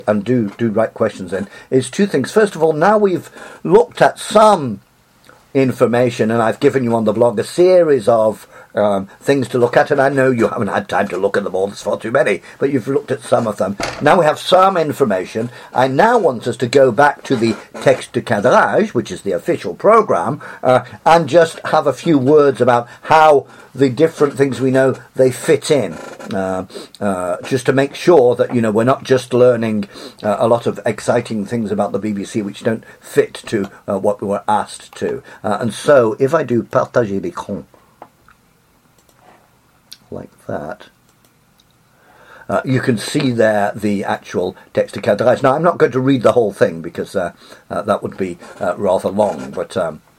and do write questions in, is two things. First of all, now we've looked at some information, and I've given you on the blog a series of things to look at, and I know you haven't had time to look at them all, there's far too many, but you've looked at some of them. Now we have some information. I now want us to go back to the texte de cadrage, which is the official programme, and just have a few words about how the different things we know, they fit in, just to make sure that, we're not just learning a lot of exciting things about the BBC which don't fit to what we were asked to. And so, if I do partager l'écran, like that, you can see there the actual texte de cadrage. Now, I'm not going to read the whole thing because that would be rather long, but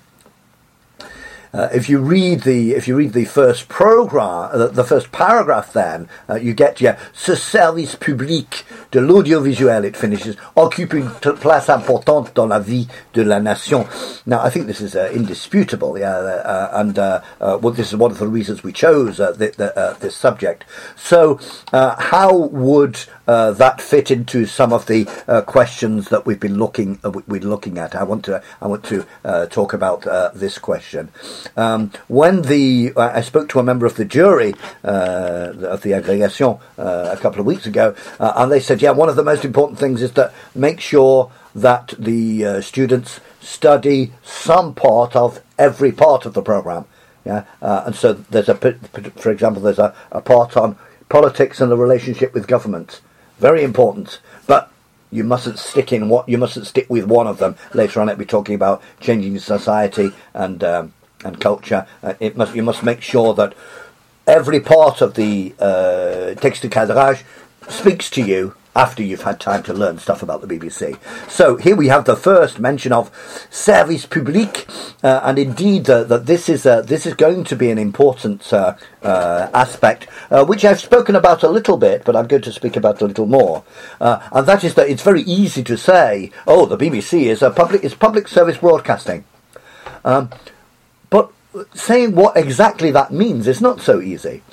if you read the first programme, the first paragraph, then you get ce service public de l'audiovisuel. It finishes occupe une place importante dans la vie de la nation. Now, I think this is indisputable, and this is one of the reasons we chose this subject. So, how would that fit into some of the questions that we've been looking at? I want to talk about this question. When I spoke to a member of the jury of the Agrégation a couple of weeks ago, and they said, one of the most important things is to make sure that the students study some part of every part of the programme. And so there's for example, there's a part on politics and the relationship with government. Very important, but you mustn't stick with one of them. Later on, it'll be talking about changing society and culture. You must make sure that every part of the texte de cadrage speaks to you after you've had time to learn stuff about the BBC. So here we have the first mention of service public, and indeed that this is going to be an important aspect, which I've spoken about a little bit, but I'm going to speak about a little more, and that is that it's very easy to say, the BBC is public service broadcasting, but saying what exactly that means is not so easy.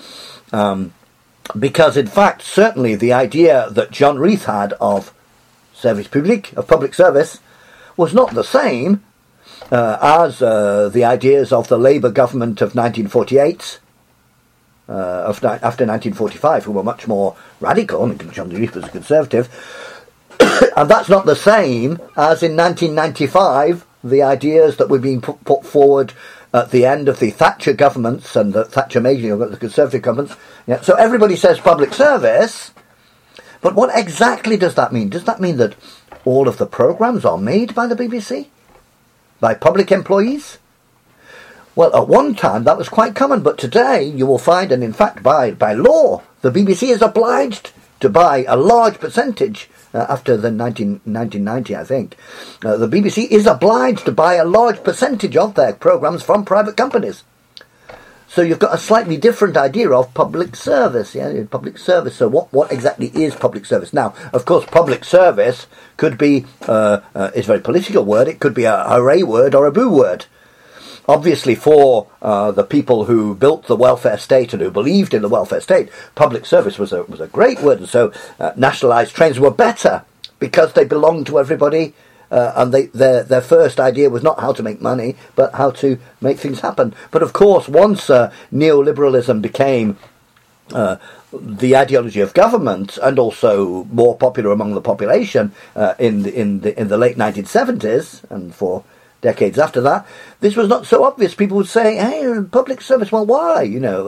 Because, in fact, certainly the idea that John Reith had of service public, of public service, was not the same as the ideas of the Labour government of 1948, after 1945, who were much more radical. John Reith was a conservative. And that's not the same as in 1995, the ideas that were being put forward at the end of the Thatcher governments and the Thatcher making of the Conservative governments. So everybody says public service, but what exactly does that mean? Does that mean that all of the programmes are made by the BBC? By public employees? Well, at one time that was quite common, but today you will find, and in fact by law, the BBC is obliged to buy a large percentage. After the 1990, I think, the BBC is obliged to buy a large percentage of their programmes from private companies. So you've got a slightly different idea of public service, public service. So what exactly is public service? Now, of course, public service could be, is a very political word, it could be a hooray word or a boo word. Obviously, for the people who built the welfare state and who believed in the welfare state, public service was a great word, and so nationalised trains were better because they belonged to everybody, and their first idea was not how to make money, but how to make things happen. But of course, once neoliberalism became the ideology of government and also more popular among the population in the late 1970s and for decades after that, this was not so obvious. People would say, "Hey, public service. Well, why?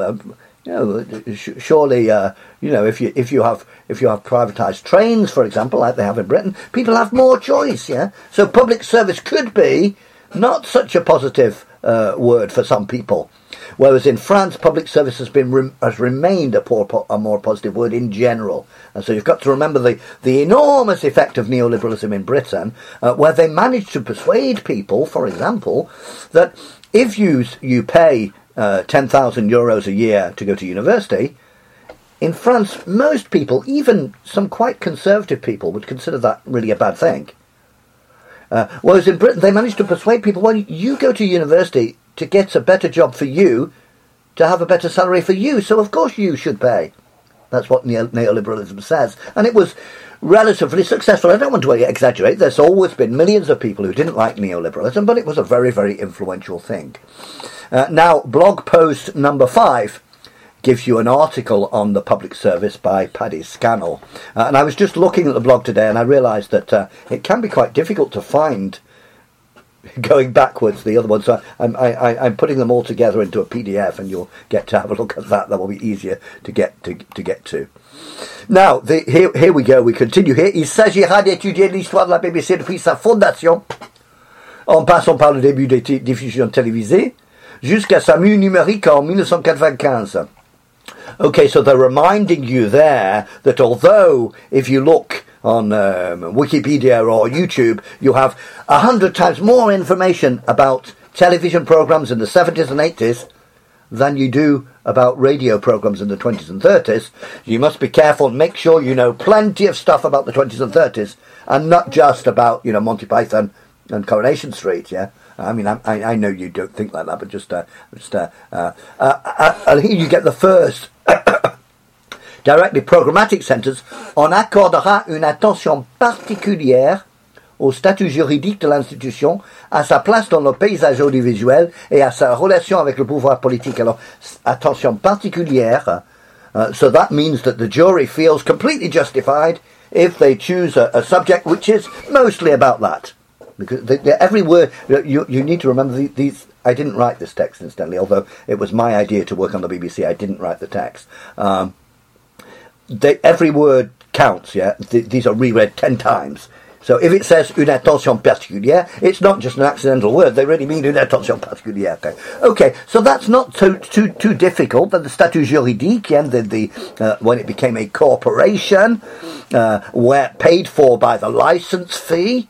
Surely, if you have privatised trains, for example, like they have in Britain, people have more choice. Yeah, so public service could be not such a positive word for some people." Whereas in France, public service has remained a more positive word in general. And so you've got to remember the enormous effect of neoliberalism in Britain, where they managed to persuade people, for example, that if you pay 10,000 euros a year to go to university, in France, most people, even some quite conservative people, would consider that really a bad thing. Whereas in Britain, they managed to persuade people, well, you go to university to get a better job for you, to have a better salary for you, so of course you should pay. That's what neoliberalism says. And it was relatively successful. I don't want to exaggerate. There's always been millions of people who didn't like neoliberalism, but it was a very, very influential thing. Now, blog post number 5 gives you an article on the public service by Paddy Scannell. And I was just looking at the blog today and I realised that it can be quite difficult to find going backwards the other ones. So I'm putting them all together into a PDF and you'll get to have a look at that. That will be easier to get to. Now, here we go. We continue here. Il s'agira d'étudier l'histoire de la BBC depuis sa fondation, en passant par le début des diffusions télévisées, jusqu'à sa mue numérique en 1995. Okay, so they're reminding you there that although if you look on Wikipedia or YouTube, you have 100 times more information about television programs in the 70s and 80s than you do about radio programs in the 20s and 30s. You must be careful and make sure you know plenty of stuff about the 20s and 30s and not just about, Monty Python and Coronation Street, yeah? I mean, I know you don't think like that, but and here you get the first directly programmatic sentence. On accordera une attention particulière au statut juridique de l'institution, à sa place dans le paysage audiovisuel et à sa relation avec le pouvoir politique. Alors, attention particulière, so that means that the jury feels completely justified if they choose a subject which is mostly about that. Because every word, you need to remember these. I didn't write this text, incidentally, although it was my idea to work on the BBC. I didn't write the text. Every word counts, yeah? These are reread 10 times. So if it says une attention particulière, it's not just an accidental word. They really mean une attention particulière. Okay, so that's not too difficult. But the statut juridique, and when it became a corporation, where paid for by the license fee,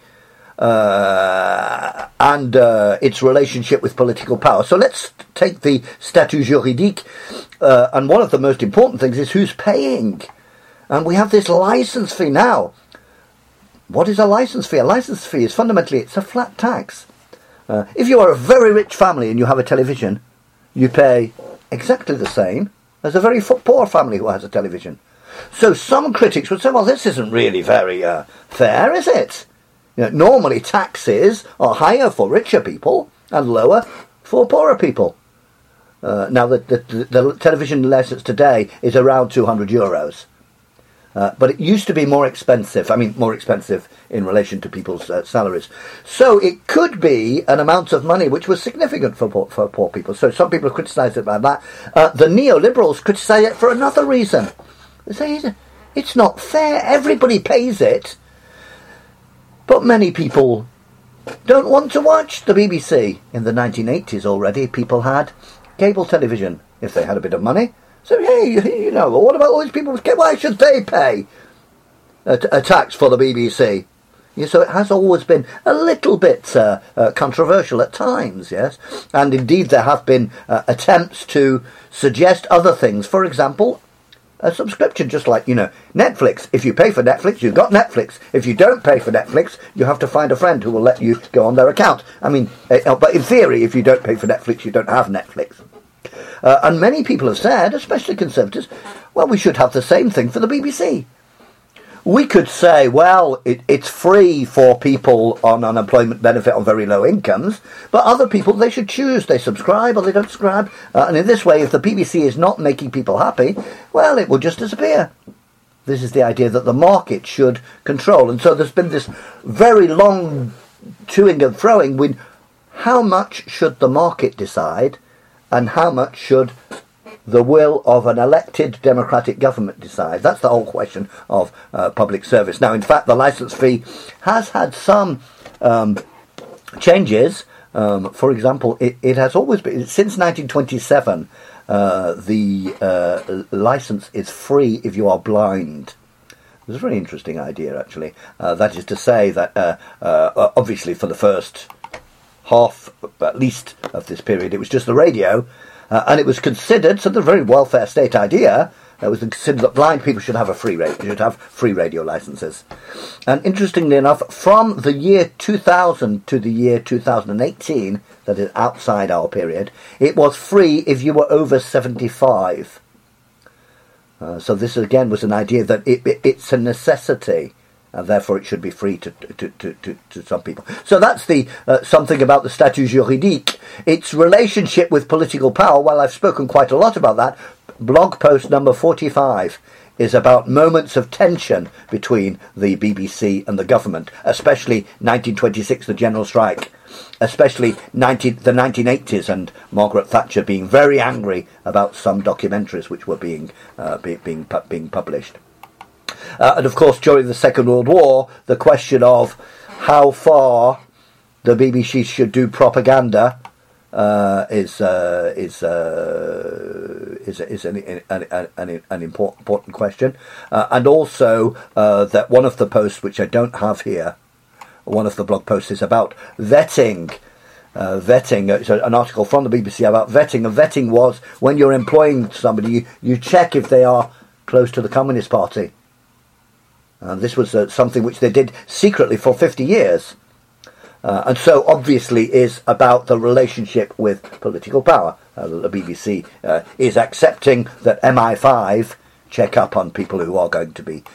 and its relationship with political power. So let's take the statut juridique, and one of the most important things is who's paying. And we have this license fee now. What is a license fee? A license fee is fundamentally, it's a flat tax. If you are a very rich family and you have a television, you pay exactly the same as a very poor family who has a television. So some critics would say, well, this isn't really very fair, is it? Normally taxes are higher for richer people and lower for poorer people. Now, the television license today is around €200. But it used to be more expensive. I mean, more expensive in relation to people's salaries. So it could be an amount of money which was significant for poor people. So some people criticise it about that. The neoliberals criticise it for another reason. They say it's not fair. Everybody pays it. But many people don't want to watch the BBC. In the 1980s already, people had cable television, if they had a bit of money. So, hey, what about all these people with cable? Why should they pay a tax for the BBC? So it has always been a little bit controversial at times, yes? And indeed there have been attempts to suggest other things. For example, a subscription, just like, Netflix. If you pay for Netflix, you've got Netflix. If you don't pay for Netflix, you have to find a friend who will let you go on their account. I mean, but in theory, if you don't pay for Netflix, you don't have Netflix. And many people have said, especially conservatives, well, we should have the same thing for the BBC. We could say, well, it's free for people on unemployment benefit on very low incomes, but other people, they should choose. They subscribe or they don't subscribe. And in this way, if the BBC is not making people happy, well, it will just disappear. This is the idea that the market should control. And so there's been this very long toing and froing with how much should the market decide and how much should the will of an elected democratic government decide. That's the whole question of public service. Now, in fact, the licence fee has had some changes. For example, it has always been, since 1927, the licence is free if you are blind. It's a very interesting idea, actually. That is to say that, obviously, for the first half, at least, of this period, it was just the radio. And it was considered, so the very welfare state idea, it was considered that blind people should have free radio licenses. And interestingly enough, from the year 2000 to the year 2018, that is outside our period, it was free if you were over 75. So this again was an idea that it's a necessity and therefore it should be free to some people. So that's the something about the statut juridique. Its relationship with political power, well, I've spoken quite a lot about that. Blog post number 45 is about moments of tension between the BBC and the government, especially 1926, the general strike, especially the 1980s and Margaret Thatcher being very angry about some documentaries which were being published. And of course, during the Second World War, the question of how far the BBC should do propaganda is an important question, and also that one of the posts which I don't have here, one of the blog posts is about vetting. It's an article from the BBC about vetting, and vetting was when you're employing somebody, you check if they are close to the Communist Party. And this was something which they did secretly for 50 years. And so obviously is about the relationship with political power. The BBC is accepting that MI5 check up on people who are going to be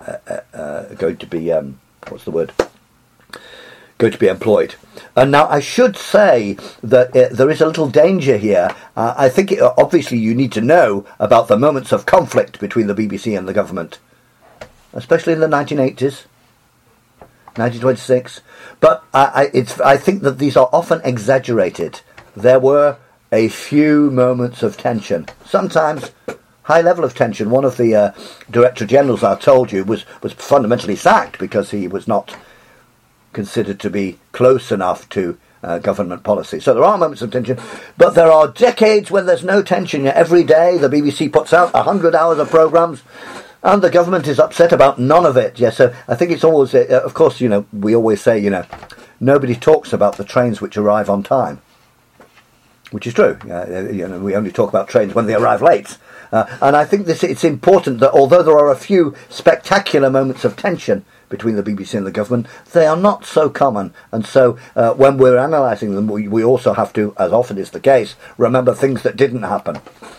employed. And now I should say that there is a little danger here. I think obviously you need to know about the moments of conflict between the BBC and the government, especially in the 1980s. 1926, but I think that these are often exaggerated. There were a few moments of tension, sometimes high level of tension. One of the Director Generals, I told you, was fundamentally sacked because he was not considered to be close enough to government policy. So there are moments of tension, but there are decades when there's no tension. Every day the BBC puts out 100 hours of programmes, and the government is upset about none of it. Yes, so I think it's always, of course, we always say, nobody talks about the trains which arrive on time, which is true. We only talk about trains when they arrive late. And I think it's important that although there are a few spectacular moments of tension between the BBC and the government, they are not so common. And so when we're analysing them, we also have to, as often is the case, remember things that didn't happen.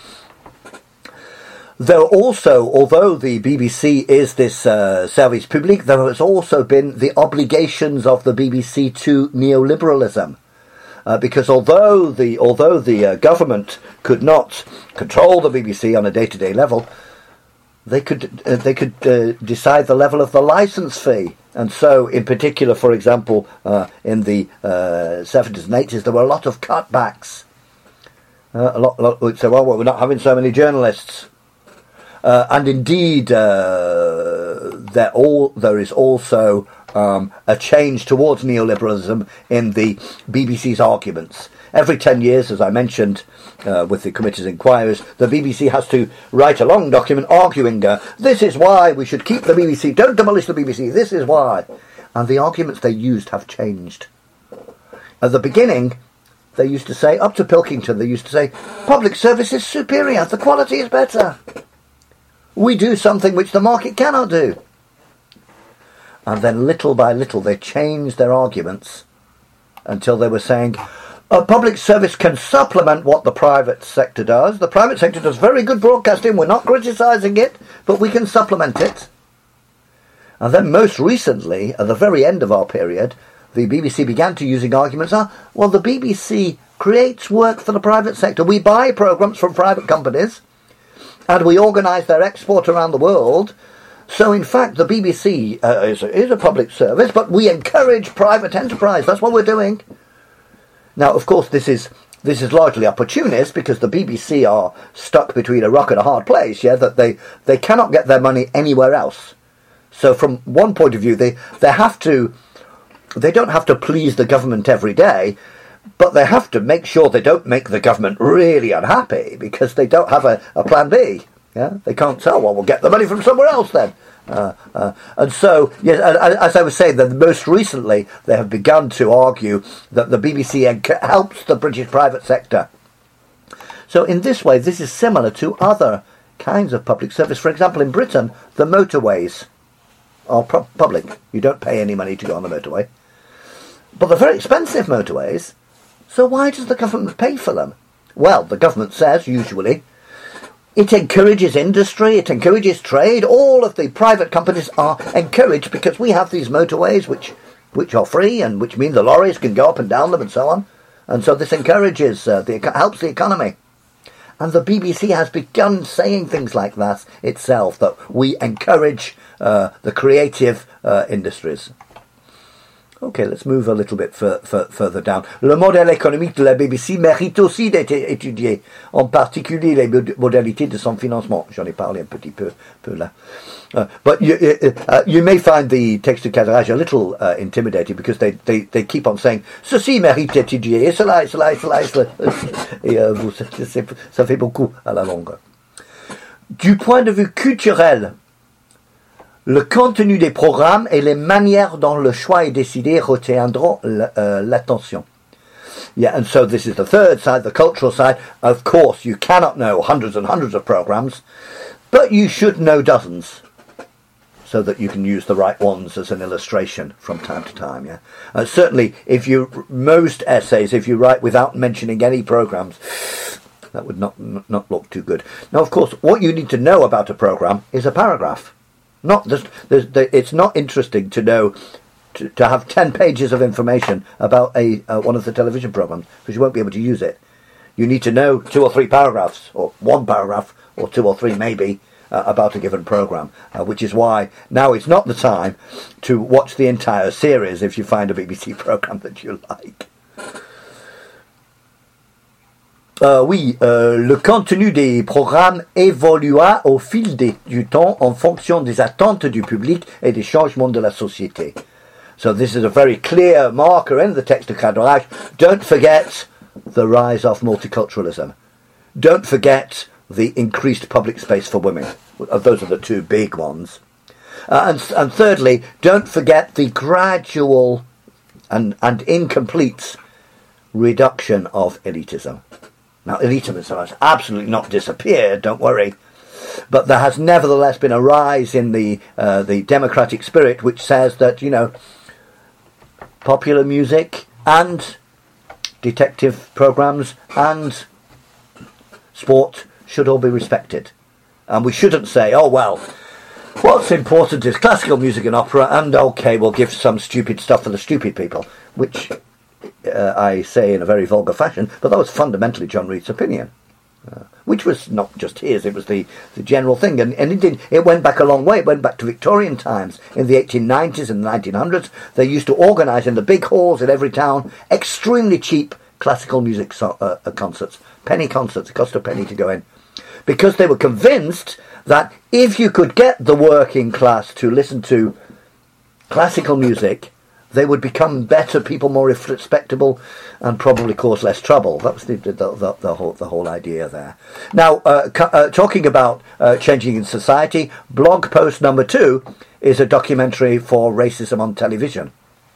There also, although the BBC is this service public, there has also been the obligations of the BBC to neoliberalism, because although the government could not control the BBC on a day-to-day level, they could decide the level of the licence fee, and so in particular, for example, in the 70s and 80s, there were a lot of cutbacks. A lot would say, well, we're not having so many journalists. And indeed, there is also a change towards neoliberalism in the BBC's arguments. Every 10 years, as I mentioned with the committee's inquiries, the BBC has to write a long document arguing, this is why we should keep the BBC, don't demolish the BBC, this is why. And the arguments they used have changed. At the beginning, they used to say, up to Pilkington, they used to say, public service is superior, the quality is better. We do something which the market cannot do. And then little by little they changed their arguments until they were saying, a public service can supplement what the private sector does. The private sector does very good broadcasting, we're not criticising it, but we can supplement it. And then most recently, at the very end of our period, the BBC began to using arguments, well, the BBC creates work for the private sector. We buy programmes from private companies, and we organise their export around the world. So, in fact, the BBC is a public service, but we encourage private enterprise. That's what we're doing. Now, of course, this is largely opportunist, because the BBC are stuck between a rock and a hard place, that they cannot get their money anywhere else. So, from one point of view, they don't have to please the government every day, but they have to make sure they don't make the government really unhappy, because they don't have a plan B. Yeah, they can't tell, well, we'll get the money from somewhere else then. And so, yes, as I was saying, that most recently they have begun to argue that the BBC helps the British private sector. So in this way, this is similar to other kinds of public service. For example, in Britain, the motorways are public. You don't pay any money to go on the motorway. But they're very expensive motorways. So why does the government pay for them? Well, the government says, usually, It encourages industry, it encourages trade. All of the private companies are encouraged because we have these motorways which are free and which mean the lorries can go up and down them and so on. And so this encourages, helps the economy. And the BBC has begun saying things like that itself, that we encourage the creative industries. Okay, let's move a little bit further down. Le modèle économique de la BBC mérite aussi d'être étudié, en particulier les modalités de son financement. J'en ai parlé un petit peu là. But you may find the text de cadrage a little intimidating because they keep on saying ceci mérite d'étudier, et cela, et ça fait beaucoup à la longue. Du point de vue culturel, le contenu des programmes et les manières dont le choix est décidé retiendront l'attention. Yeah, and so this is the third side, the cultural side. Of course, you cannot know hundreds and hundreds of programs, but you should know dozens, so that you can use the right ones as an illustration from time to time. Yeah, certainly, most essays, if you write without mentioning any programs, that would not look too good. Now, of course, what you need to know about a program is a paragraph. It's not interesting to know to have 10 pages of information about one of the television programs because you won't be able to use it. You need to know 2 or 3 paragraphs, or 1 paragraph, or 2 or 3 maybe about a given program, which is why now is not the time to watch the entire series if you find a BBC program that you like. Le contenu des programmes évolua au fil du temps en fonction des attentes du public et des changements de la société. So this is a very clear marker in the text of cadrage. Don't forget the rise of multiculturalism. Don't forget the increased public space for women. Those are the 2 big ones. And thirdly, don't forget the gradual and incomplete reduction of elitism. Now, elitism has absolutely not disappeared, don't worry, but there has nevertheless been a rise in the democratic spirit which says that, popular music and detective programs and sport should all be respected. And we shouldn't say, oh, well, what's important is classical music and opera, and okay, we'll give some stupid stuff for the stupid people, which I say in a very vulgar fashion, but that was fundamentally John Reed's opinion, which was not just his, it was the general thing, and it went back a long way. It went back to Victorian times. In the 1890s and the 1900s, they used to organise in the big halls in every town extremely cheap classical music concerts, penny concerts. It cost a penny to go in, because they were convinced that if you could get the working class to listen to classical music, they would become better people, more respectable, and probably cause less trouble. That was the whole idea there. Now, talking about changing in society, blog post number 2 is a documentary for racism on television.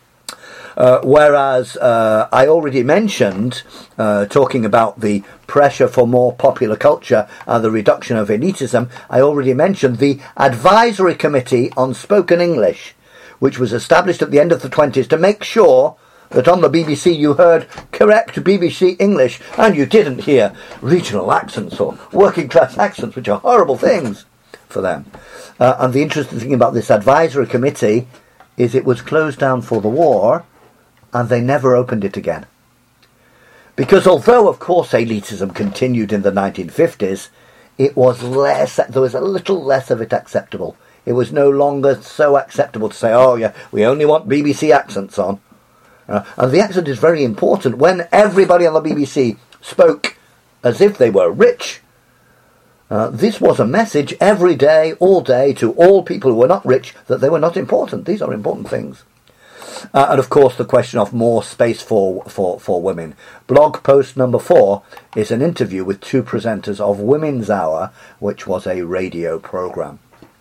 Whereas I already mentioned, talking about the pressure for more popular culture and the reduction of elitism, I already mentioned the Advisory Committee on Spoken English, which was established at the end of the 1920s to make sure that on the BBC you heard correct BBC English and you didn't hear regional accents or working class accents, which are horrible things for them. And the interesting thing about this advisory committee is it was closed down for the war and they never opened it again. Because although, of course, elitism continued in the 1950s, it was there was a little less of it acceptable. It was no longer so acceptable to say, oh yeah, we only want BBC accents on. And the accent is very important. When everybody on the BBC spoke as if they were rich, this was a message every day, all day, to all people who were not rich, that they were not important. These are important things. And of course the question of more space for women. Blog post number 4 is an interview with 2 presenters of Women's Hour, which was a radio programme.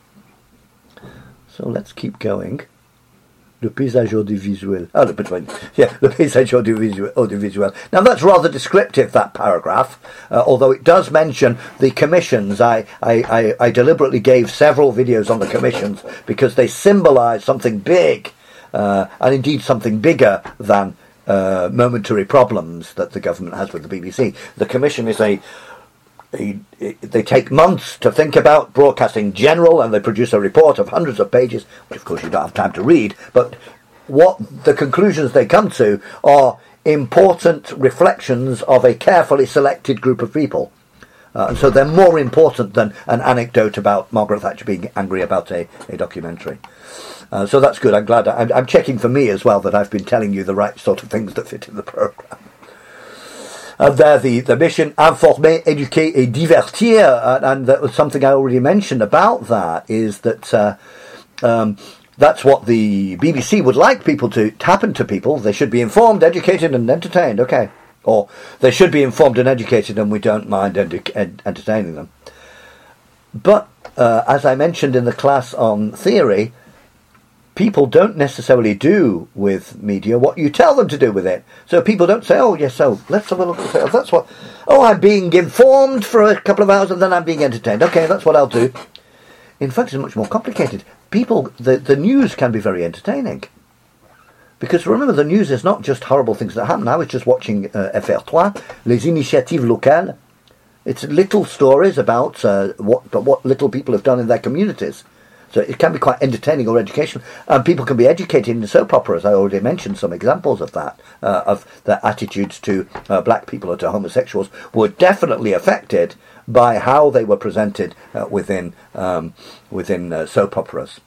So let's keep going. Le paysage audiovisuel. Le paysage audiovisuel. Now that's rather descriptive, that paragraph, although it does mention the commissions. I deliberately gave several videos on the commissions because they symbolise something big, and indeed something bigger than momentary problems that the government has with the BBC. The commission is a they take months to think about Broadcasting General, and they produce a report of hundreds of pages, which of course you don't have time to read, but what the conclusions they come to are important reflections of a carefully selected group of people. And so they're more important than an anecdote about Margaret Thatcher being angry about a documentary. So that's good. I'm glad. I'm checking for me as well that I've been telling you the right sort of things that fit in the programme. There, the mission, informer, éduquer et divertir, and that was something I already mentioned about that, is that that's what the BBC would like people to happen to people. They should be informed, educated and entertained, okay. Or they should be informed and educated and we don't mind entertaining them. But, as I mentioned in the class on theory, people don't necessarily do with media what you tell them to do with it. So people don't say, oh, yes, so let's have a look at it. That's what, I'm being informed for a couple of hours and then I'm being entertained. Okay, that's what I'll do. In fact, it's much more complicated. People, the news can be very entertaining. Because remember, the news is not just horrible things that happen. I was just watching FR3, Les Initiatives Locales. It's little stories about what little people have done in their communities. So it can be quite entertaining or educational. And people can be educated in soap operas. I already mentioned some examples of that, of their attitudes to black people or to homosexuals were definitely affected by how they were presented within soap operas.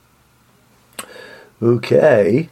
Okay.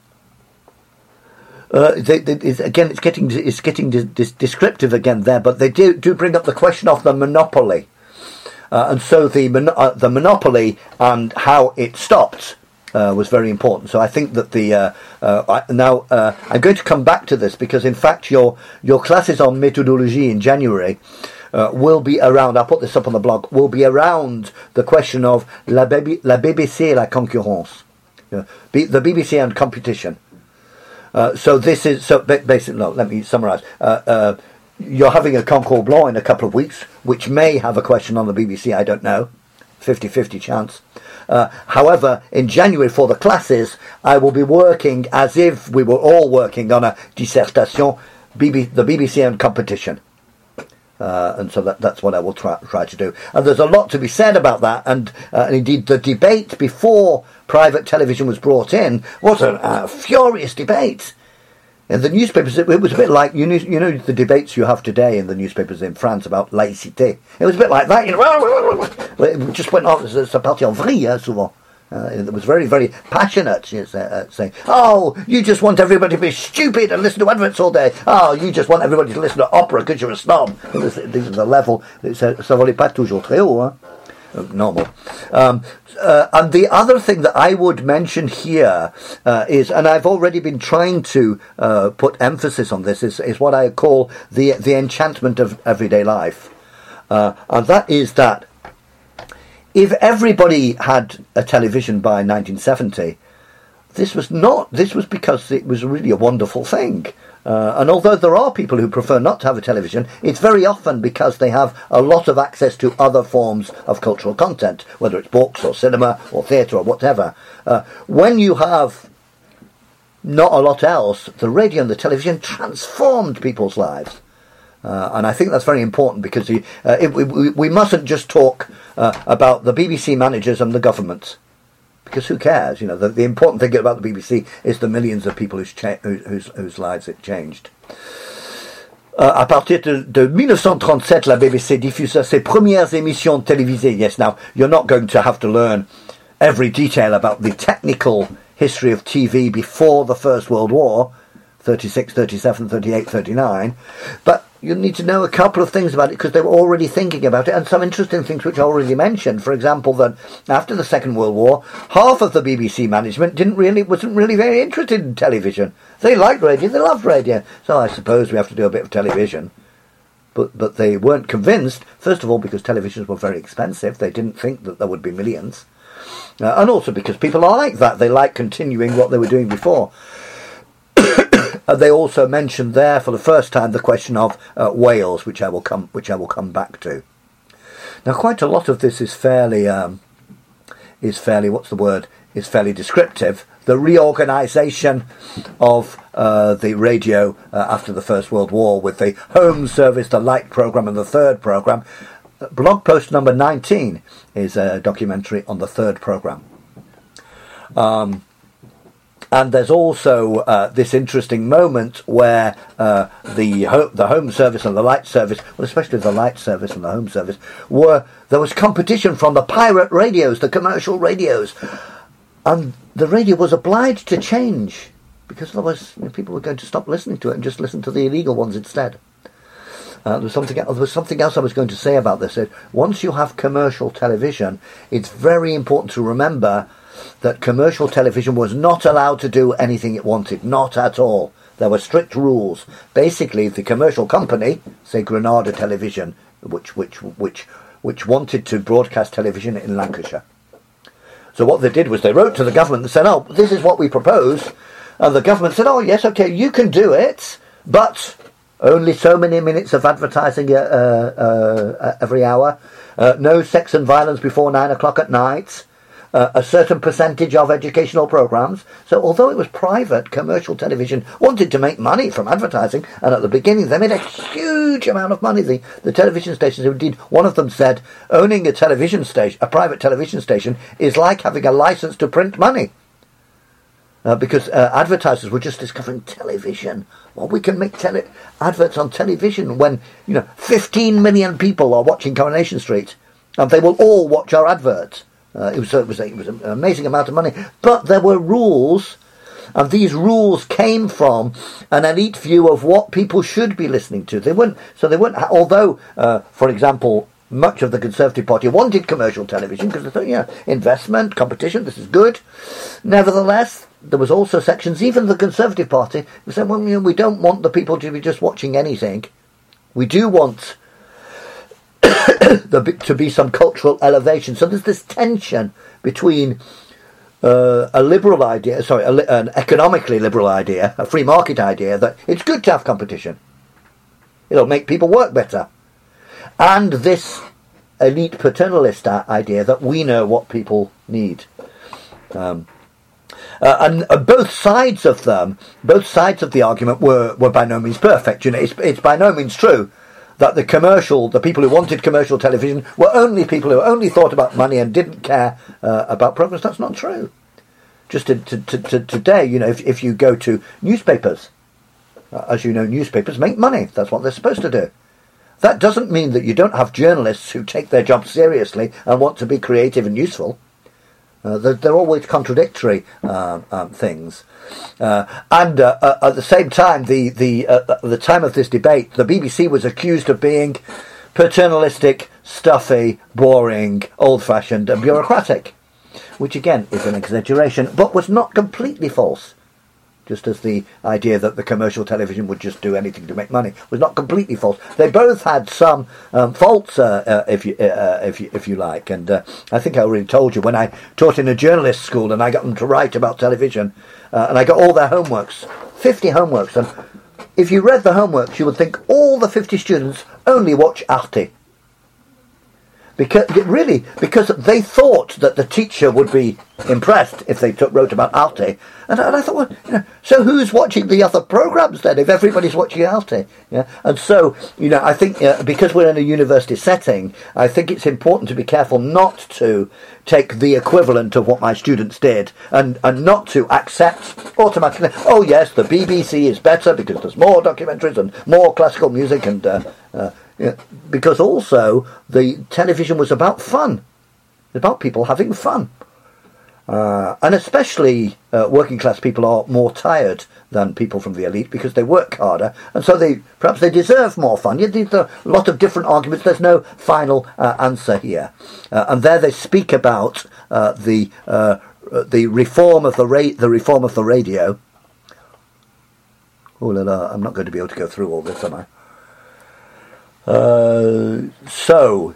It's getting descriptive again there, but they do bring up the question of the monopoly. And so the monopoly and how it stopped was very important. So I think that I'm going to come back to this because in fact your classes on méthodologie in January will be around. I'll put this up on the blog. Will be around the question of la BBC et la concurrence, the BBC and competition. So basically, no. Let me summarise. You're having a Concours Blanc in a couple of weeks, which may have a question on the BBC, I don't know. 50-50 chance. However, in January for the classes, I will be working as if we were all working on a dissertation, the BBC and competition. And so that's what I will try to do. And there's a lot to be said about that. And indeed, the debate before private television was brought in was a furious debate. In the newspapers, it was a bit like, you know the debates you have today in the newspapers in France about laïcité. It was a bit like that, It just went on, ça partit en vrille, souvent. It was very, very passionate, saying, oh, you just want everybody to be stupid and listen to adverts all day. Oh, you just want everybody to listen to opera because you're a snob. This is the level. Ça volait pas toujours très haut, hein? Normal. And the other thing that I would mention here is, and I've already been trying to put emphasis on this, is what I call the enchantment of everyday life. And that is that if everybody had a television by 1970, this was because it was really a wonderful thing. And although there are people who prefer not to have a television, it's very often because they have a lot of access to other forms of cultural content, whether it's books or cinema or theatre or whatever. When you have not a lot else, the radio and the television transformed people's lives. And I think that's very important because we mustn't just talk about the BBC managers and the government. Because who cares? The important thing about the BBC is the millions of people whose lives it changed. À partir de 1937, la BBC diffusa ses premières émissions télévisées. Yes, now, you're not going to have to learn every detail about the technical history of TV before the First World War, 36, 37, 38, 39, but you need to know a couple of things about it because they were already thinking about it, and some interesting things which I already mentioned. For example, that after the Second World War, half of the BBC management wasn't really very interested in television. They liked radio, they loved radio. So I suppose we have to do a bit of television. But they weren't convinced, first of all, because televisions were very expensive. They didn't think that there would be millions. And also because people are like that. They like continuing what they were doing before. They also mentioned there for the first time the question of Wales, which I will come back to. Now, quite a lot of this is fairly fairly descriptive. The reorganisation of the radio after the First World War with the home service, the light programme and the third programme. blog post number 19 is a documentary on the third programme. And there's also this interesting moment where the home service and the light service, well, especially the light service and the home service, there was competition from the pirate radios, the commercial radios, and the radio was obliged to change because otherwise people were going to stop listening to it and just listen to the illegal ones instead. There was something else I was going to say about this. Once you have commercial television, it's very important to remember that commercial television was not allowed to do anything it wanted, not at all. There were strict rules. Basically, the commercial company, say Granada Television, which wanted to broadcast television in Lancashire. So what they did was they wrote to the government and said, "Oh, this is what we propose," and the government said, "Oh, yes, okay, you can do it, but only so many minutes of advertising every hour, no sex and violence before 9 o'clock at night." A certain percentage of educational programmes. So although it was private, commercial television wanted to make money from advertising, and at the beginning they made a huge amount of money. The television stations, indeed, one of them said, owning a private television station, is like having a licence to print money. Because advertisers were just discovering television. Well, we can make adverts on television when 15 million people are watching Coronation Street, and they will all watch our adverts. It was an amazing amount of money, but there were rules, and these rules came from an elite view of what people should be listening to. They weren't. Although, for example, much of the Conservative Party wanted commercial television because they thought, investment, competition, this is good. Nevertheless, there was also sections, even the Conservative Party, who said, well, we don't want the people to be just watching anything. We do want to be some cultural elevation. So there's this tension between a liberal idea, an economically liberal idea, a free market idea, that it's good to have competition. It'll make people work better. And this elite paternalist idea that we know what people need. And both sides of the argument were by no means perfect. It's by no means true that the people who wanted commercial television were only people who only thought about money and didn't care about progress. That's not true. Just today, if you go to newspapers, as you know, newspapers make money. That's what they're supposed to do. That doesn't mean that you don't have journalists who take their job seriously and want to be creative and useful. They're always contradictory things. And at the same time, at the time of this debate, the BBC was accused of being paternalistic, stuffy, boring, old-fashioned and bureaucratic, which again is an exaggeration, but was not completely false. Just as the idea that the commercial television would just do anything to make money was not completely false. They both had some faults, if you like. And I think I already told you when I taught in a journalist school and I got them to write about television, and I got all their homeworks, 50 homeworks. And if you read the homeworks, you would think all the 50 students only watch Arte. Because they thought that the teacher would be impressed if they wrote about Arte. And I thought, well, so who's watching the other programmes then, if everybody's watching Arte? Yeah? And so, I think because we're in a university setting, I think it's important to be careful not to take the equivalent of what my students did and not to accept automatically, oh yes, the BBC is better because there's more documentaries and more classical music and... because also the television was about fun, about people having fun. And especially working class people are more tired than people from the elite because they work harder, and so perhaps they deserve more fun. There are a lot of different arguments. There's no final answer here. And there they speak about the reform of the radio. Oh la la! I'm not going to be able to go through all this, am I? So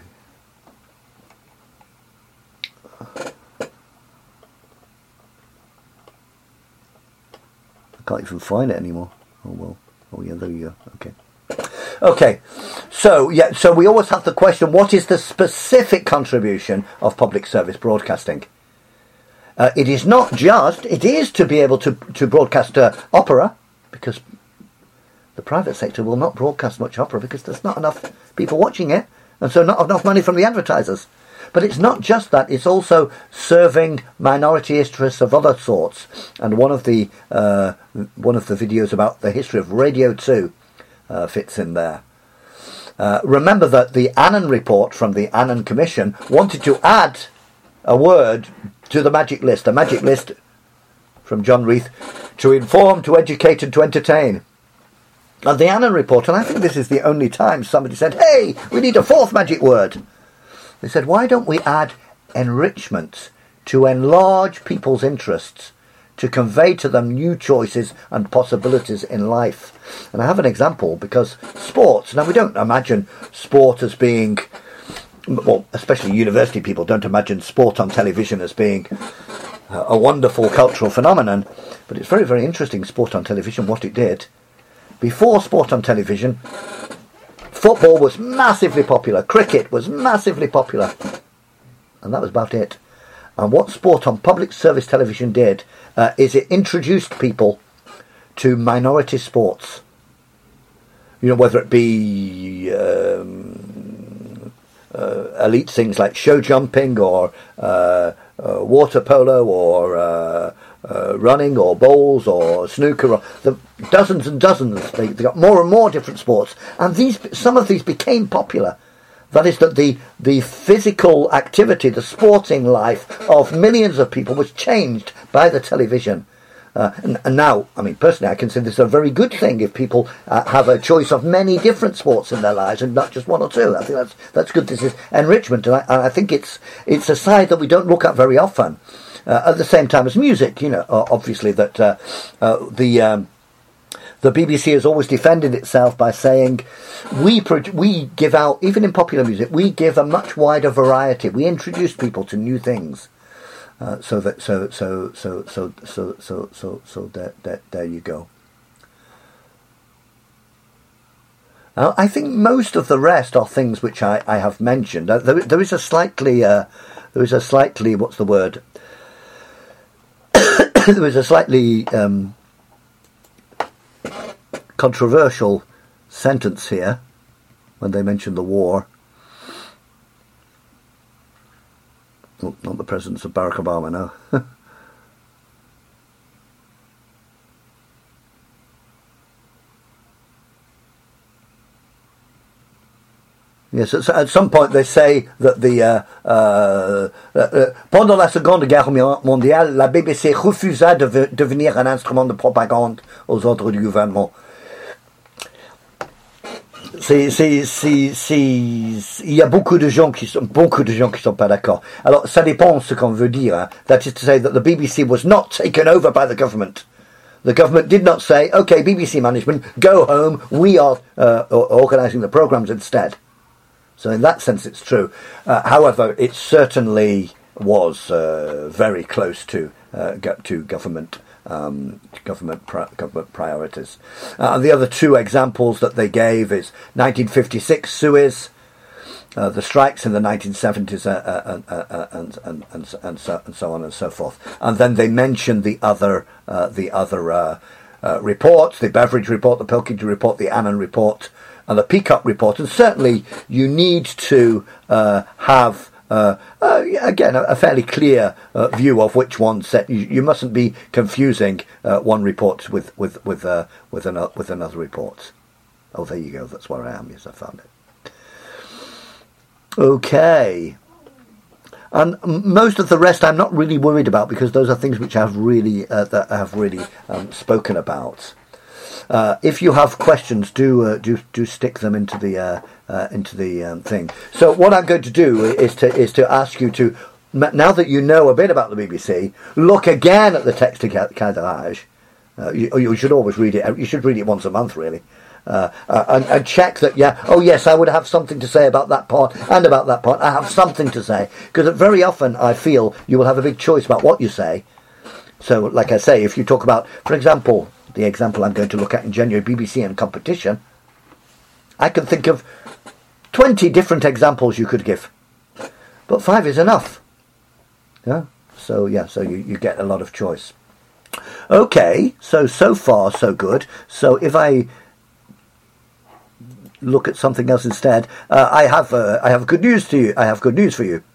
I can't even find it anymore. Oh well. Oh yeah, there you go. Okay. So we always have the question: what is the specific contribution of public service broadcasting? It is not just. It is to be able to broadcast opera, because the private sector will not broadcast much opera because there's not enough people watching it. And so not enough money from the advertisers. But it's not just that, it's also serving minority interests of other sorts. And one of the videos about the history of Radio 2 fits in there. Remember that the Annan report from the Annan Commission wanted to add a word to the magic list. A magic list from John Reith: to inform, to educate and to entertain. And the Annan report, and I think this is the only time somebody said, hey, we need a fourth magic word. They said, why don't we add enrichment to enlarge people's interests, to convey to them new choices and possibilities in life? And I have an example, because sports, now we don't imagine sport as being, well, especially university people don't imagine sport on television as being a wonderful cultural phenomenon, but it's very, very interesting, sport on television, what it did. Before sport on television, football was massively popular, cricket was massively popular, and that was about it. And what sport on public service television did is it introduced people to minority sports. You know, whether it be elite things like show jumping or water polo or running or bowls or snooker, or the dozens and dozens. They got more and more different sports, and some of these became popular. That is, that the physical activity, the sporting life of millions of people was changed by the television. And now, I mean, personally, I consider this a very good thing if people have a choice of many different sports in their lives and not just one or two. I think that's good. This is enrichment, and I think it's a side that we don't look at very often. At the same time as music, you know, obviously that the BBC has always defended itself by saying we give out, even in popular music, we give a much wider variety. We introduce people to new things. So there you go. Now, I think most of the rest are things which I have mentioned. There is a slightly what's the word? There was a slightly controversial sentence here when they mentioned the war. Oh, not the presence of Barack Obama, no. Yes, at some point they say that pendant la Seconde Guerre mondiale, la BBC refusa de devenir un instrument de propagande aux ordres du gouvernement. Il y a beaucoup de gens qui sont pas d'accord. Alors, ça dépend ce qu'on veut dire. Hein. That is to say that the BBC was not taken over by the government. The government did not say, okay, BBC management, go home, we are organising the programmes instead. So in that sense, it's true. However, it certainly was very close to government priorities. The other two examples that they gave is 1956 Suez, the strikes in the 1970s, and so on and so forth. And then they mentioned the other reports: the Beveridge report, the Pilkington report, the Annan report, and the Peacock report. And certainly you need to have again a fairly clear view of which one set. You mustn't be confusing one report with another report. Oh, there you go. That's where I am. Yes, I found it. Okay. And most of the rest I'm not really worried about, because those are things which I have really spoken about. If you have questions, do stick them into the thing. So what I'm going to do is to ask you to, now that you know a bit about the BBC, look again at the texte de cadrage. You should always read it. You should read it once a month, really, and check that. Yeah. Oh yes, I would have something to say about that part and about that part. I have something to say, because very often I feel you will have a big choice about what you say. So, like I say, if you talk about, for example, the example I'm going to look at in January, BBC and competition, I can think of 20 different examples you could give, but 5 is enough. Yeah. So you get a lot of choice. Okay. So far so good. So if I look at something else instead. I have good news to you. I have good news for you.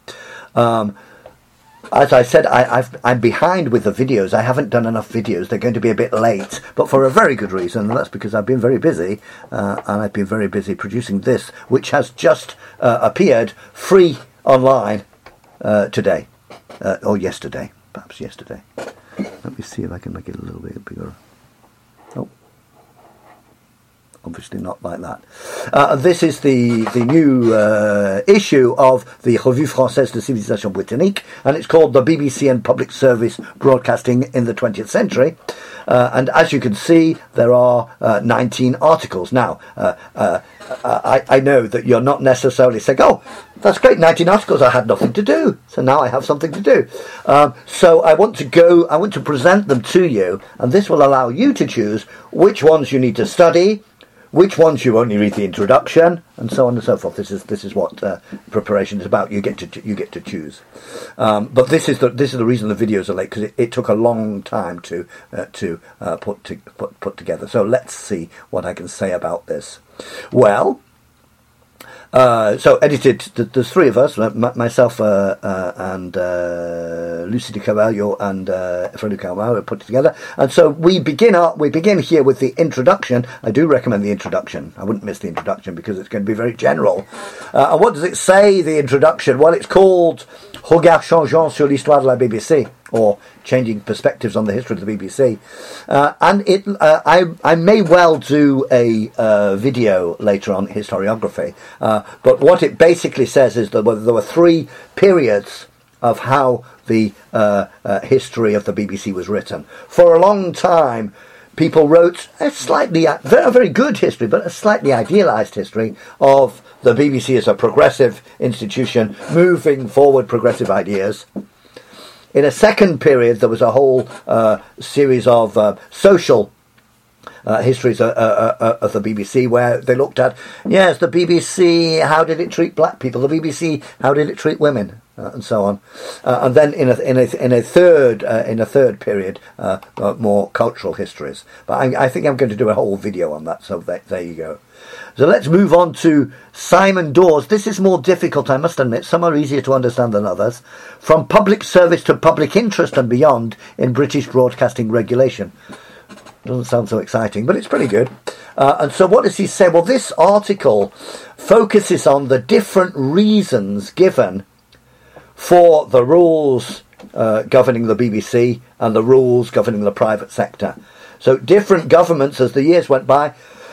As I said, I'm behind with the videos. I haven't done enough videos. They're going to be a bit late, but for a very good reason, and that's because I've been very busy, and I've been very busy producing this, which has just appeared free online today, or yesterday, perhaps yesterday. Let me see if I can make it a little bit bigger. Oh. Obviously not like that. This is the new issue of the Revue Française de Civilisation Britannique, and it's called The BBC and Public Service Broadcasting in the 20th Century. And as you can see, there are 19 articles. Now, I know that you're not necessarily saying, oh, that's great, 19 articles, I had nothing to do, so now I have something to do. So I want to present them to you, and this will allow you to choose which ones you need to study, which ones you only read the introduction, and so on and so forth. This is what preparation is about. You get to choose. But this is the reason the videos are late, because it took a long time to put together. So let's see what I can say about this. Well. So edited, there's three of us, myself and Lucie de Carvalho and Frédéric Carvalho put it together. And so we begin here with the introduction. I do recommend the introduction. I wouldn't miss the introduction because it's going to be very general. And what does it say, the introduction? Well, it's called Regard changeant sur l'histoire de la BBC, or Changing Perspectives on the History of the BBC. And I may well do a video later on historiography, but what it basically says is that there were three periods of how the history of the BBC was written. For a long time, people wrote a very good history, but a slightly idealised history of the BBC as a progressive institution, moving forward progressive ideas. In a second period, there was a whole series of social histories of the BBC, where they looked at, yes, the BBC, how did it treat black people? The BBC, how did it treat women? And so on. And then in a third period, more cultural histories. But I think I'm going to do a whole video on that. So there you go. So let's move on to Simon Dawes. This is more difficult, I must admit. Some are easier to understand than others. From public service to public interest and beyond in British broadcasting regulation. Doesn't sound so exciting, but it's pretty good. And so what does he say? Well, this article focuses on the different reasons given for the rules governing the BBC and the rules governing the private sector. So different governments, as the years went by,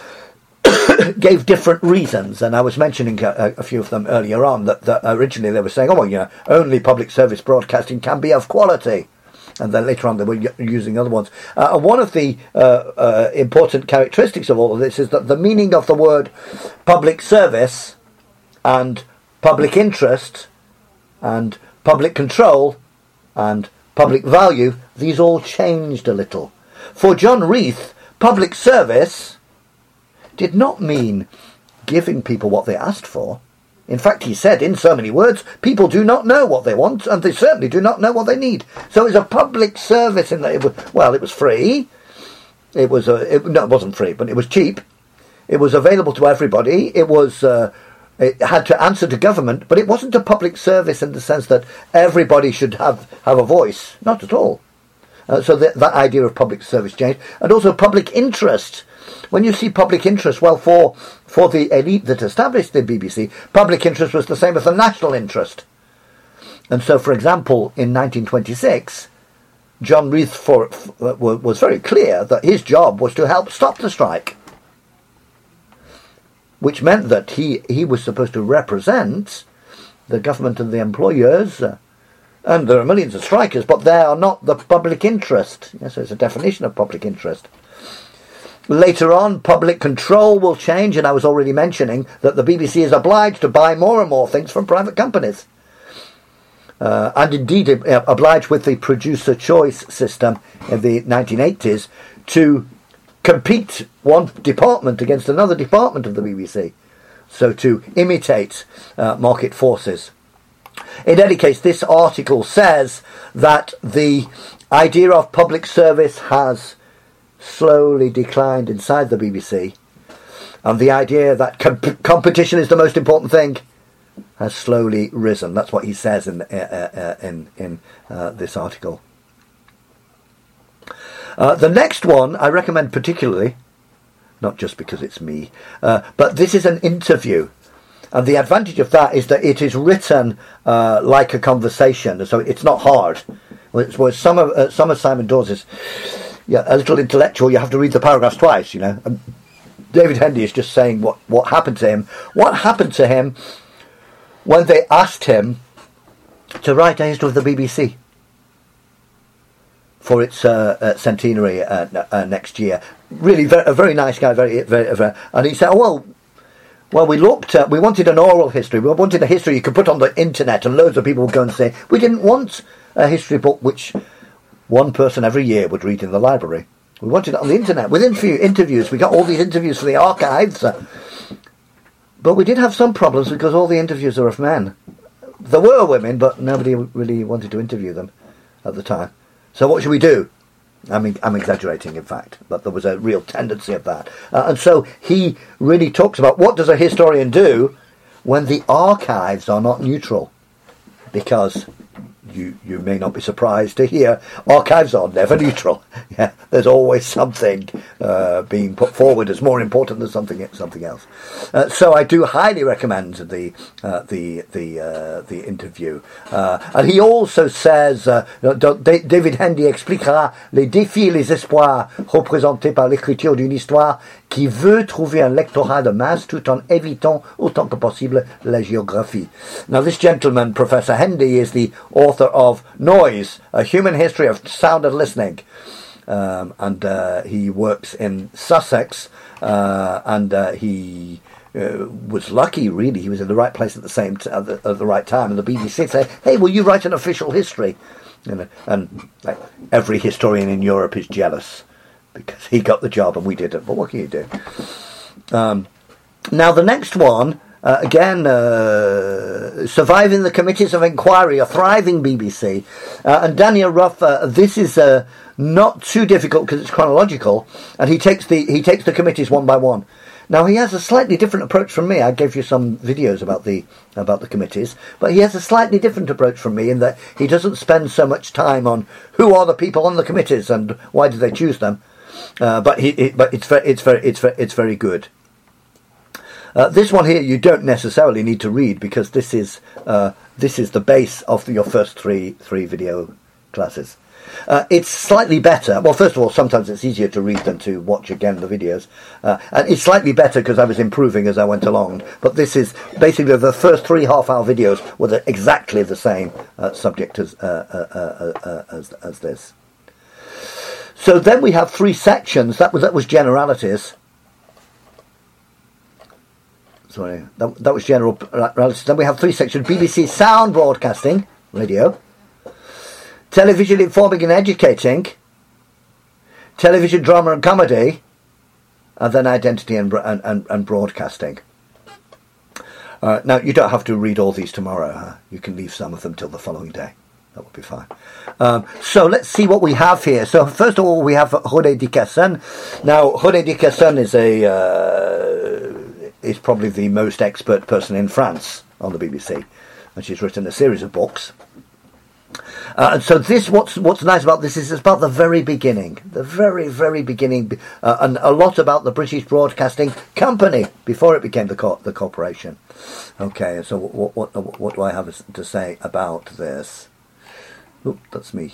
gave different reasons, and I was mentioning a few of them earlier on, that originally they were saying, only public service broadcasting can be of quality, and then later on they were using other ones. And one of the important characteristics of all of this is that the meaning of the word public service and public interest and public control and public value, these all changed a little. For John Reith, public service did not mean giving people what they asked for. In fact, he said in so many words, people do not know what they want, and they certainly do not know what they need. So it was a public service in that it was free. It wasn't free, but it was cheap. It was available to everybody. It had to answer to government, but it wasn't a public service in the sense that everybody should have a voice. Not at all. So that idea of public service changed. And also public interest. When you see public interest, well, for the elite that established the BBC, public interest was the same as the national interest. And so, for example, in 1926, John Reith was very clear that his job was to help stop the strike, which meant that he was supposed to represent the government and the employers. And there are millions of strikers, but they are not the public interest. Yes, it's a definition of public interest. Later on, public control will change, and I was already mentioning that the BBC is obliged to buy more and more things from private companies. And indeed obliged with the producer choice system in the 1980s to compete one department against another department of the BBC. So to imitate market forces. In any case, this article says that the idea of public service has slowly declined inside the BBC, And the idea that competition is the most important thing has slowly risen. That's what he says in this article. The next one I recommend particularly, not just because it's me, but this is an interview. And the advantage of that is that it is written like a conversation, so it's not hard. Whereas some of Simon Dawes' a little intellectual, you have to read the paragraphs twice, you know. And David Hendy is just saying what happened to him. What happened to him when they asked him to write a history of the BBC for its centenary next year. Really, a very nice guy, very, and he said, well, we wanted an oral history, we wanted a history you could put on the internet, and loads of people would go and say, we didn't want a history book which one person every year would read in the library. We wanted it on the internet. With interviews, we got all these interviews for the archives, but we did have some problems because all the interviews are of men. There were women, but nobody really wanted to interview them at the time. So what should we do? I'm exaggerating, in fact, but there was a real tendency of that. And so he really talks about what does a historian do when the archives are not neutral, because you may not be surprised to hear archives are never neutral. Yeah, there's always something being put forward as more important than something else. So I do highly recommend the interview. And he also says, David Hendy expliquera les défis et les espoirs représentés par l'écriture d'une histoire qui veut trouver un lectorat de masse tout en évitant autant que possible la géographie. Now this gentleman, Professor Hendy, is the author of Noise, A Human History of Sound and Listening. And he works in Sussex, and he was lucky, really. He was in the right place at the right time. And the BBC said, hey, will you write an official history? And like, every historian in Europe is jealous because he got the job and we didn't. But what can you do? Now the next one, again, surviving the committees of inquiry, a thriving BBC. And Daniel Ruff, this is not too difficult because it's chronological, and he takes the committees one by one. Now he has a slightly different approach from me. I gave you some videos about the committees, but he has a slightly different approach from me in that he doesn't spend so much time on who are the people on the committees and why do they choose them. But it's very good. This one here you don't necessarily need to read because this is the base of your first three video classes. It's slightly better. Well, first of all, sometimes it's easier to read than to watch again the videos. And it's slightly better because I was improving as I went along. But this is basically the first 3 half-hour videos were exactly the same subject as this. So then we have 3 sections. That was generalities. Sorry, that was generalities. Then we have 3 sections: BBC Sound Broadcasting, radio; television informing and educating; television drama and comedy; and then identity and broadcasting. Now you don't have to read all these tomorrow. You can leave some of them till the following day. That would be fine. So let's see what we have here. So first of all, we have Rodé Dickerson. Now Rodé Dickerson is probably the most expert person in France on the BBC, and she's written a series of books. And so this, what's nice about this is it's about the very beginning, very beginning, and a lot about the British Broadcasting Company before it became the corporation. Okay, so what do I have to say about this? Oh, that's me.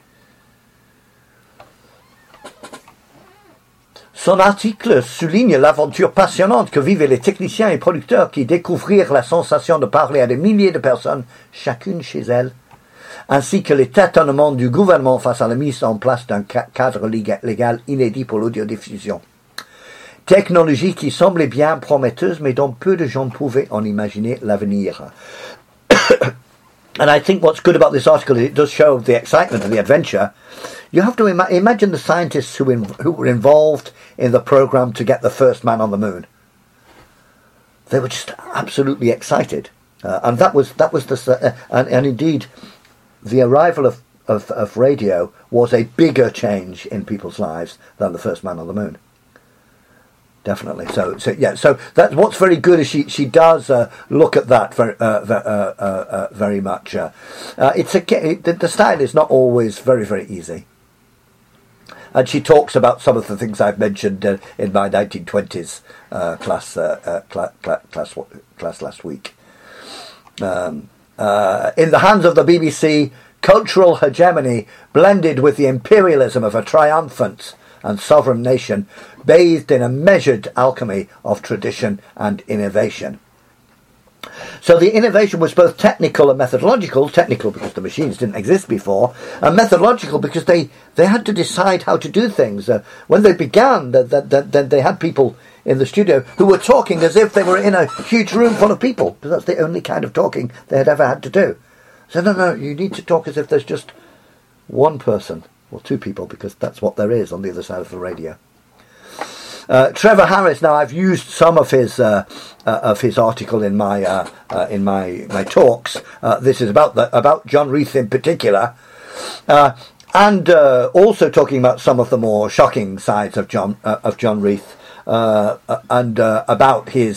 Son article souligne l'aventure passionnante que vivaient les techniciens et producteurs qui découvrirent la sensation de parler à des milliers de personnes, chacune chez elles, ainsi que les tâtonnements du gouvernement face à la mise en place d'un cadre légal inédit pour l'audiodiffusion. Technologie qui semblait bien prometteuse, mais dont peu de gens pouvaient en imaginer l'avenir. And I think what's good about this article is it does show the excitement and the adventure. You have to imagine the scientists who were involved in the program to get the first man on the moon. They were just absolutely excited, and that was the and indeed, the arrival of radio was a bigger change in people's lives than the first man on the moon. definitely. So that's what's very good is she does look at that very much. The style is not always very, very easy. And she talks about some of the things I've mentioned in my 1920s class last week. In the hands of the BBC, cultural hegemony blended with the imperialism of a triumphant and sovereign nation, bathed in a measured alchemy of tradition and innovation. So the innovation was both technical and methodological. Technical because the machines didn't exist before, and methodological because they had to decide how to do things. When they began, they had people in the studio who were talking as if they were in a huge room full of people, because that's the only kind of talking they had ever had to do. So no, you need to talk as if there's just one person or two people, because that's what there is on the other side of the radio. Trevor Harris. Now, I've used some of his article in my talks. This is about John Reith in particular, and also talking about some of the more shocking sides of John Reith, and about his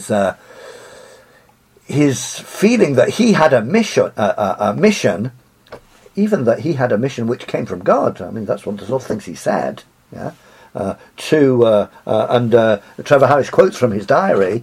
feeling that he had a mission, even that he had a mission which came from God. I mean, that's one of the sort of things he said. Yeah. Trevor Harris quotes from his diary.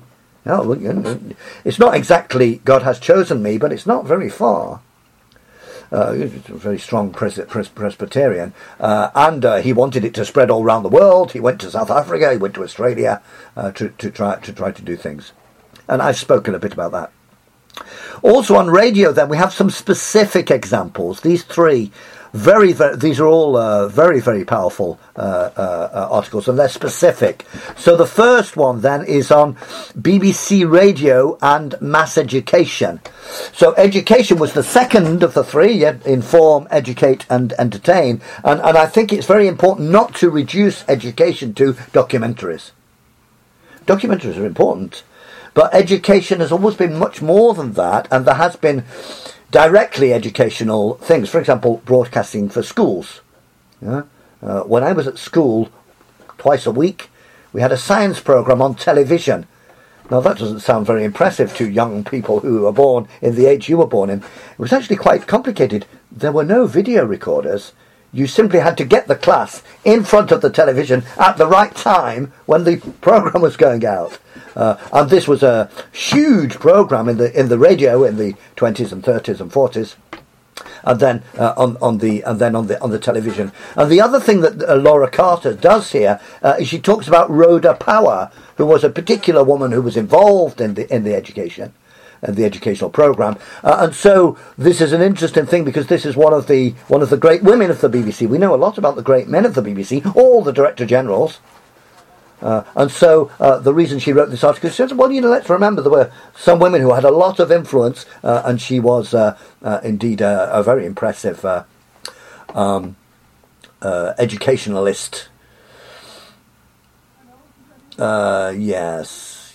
It's not exactly God has chosen me, but it's not very far. He's a very strong Presbyterian, and he wanted it to spread all around the world. He went to South Africa, he went to Australia to try to do things, and I've spoken a bit about that. Also on radio, then, we have some specific examples. These three. These are all very, very powerful articles, and they're specific. So the first one then is on BBC Radio and mass education. So education was the second of the three: inform, educate, and entertain. And I think it's very important not to reduce education to documentaries. Documentaries are important, but education has always been much more than that, and there has been directly educational things. For example, broadcasting for schools. When I was at school, twice a week, we had a science program on television. Now, that doesn't sound very impressive to young people who were born in the age you were born in. It was actually quite complicated. There were no video recorders. You simply had to get the class in front of the television at the right time when the program was going out. And this was a huge program in the radio in the 20s and 30s and 40s, and then on the television. And the other thing that Laura Carter does here is she talks about Rhoda Power, who was a particular woman who was involved in the education and the educational program. And so this is an interesting thing, because this is one of the great women of the BBC. We know a lot about the great men of the BBC, all the director generals. And so the reason she wrote this article, she said, well, let's remember there were some women who had a lot of influence, and she was indeed a very impressive educationalist. Yes.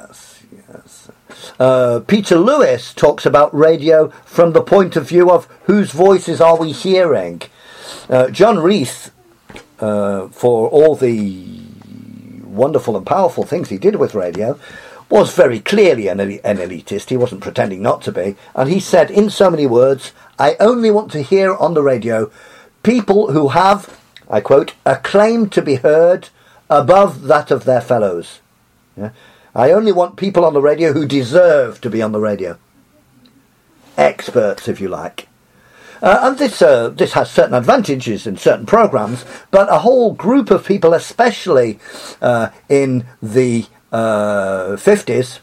Peter Lewis talks about radio from the point of view of whose voices are we hearing. John Reith, for all the wonderful and powerful things he did with radio, was very clearly an elitist. He wasn't pretending not to be. And he said in so many words, I only want to hear on the radio people who have, I quote, a claim to be heard above that of their fellows. Yeah? I only want people on the radio who deserve to be on the radio. Experts, if you like. And this has certain advantages in certain programs, but a whole group of people, especially in the 50s,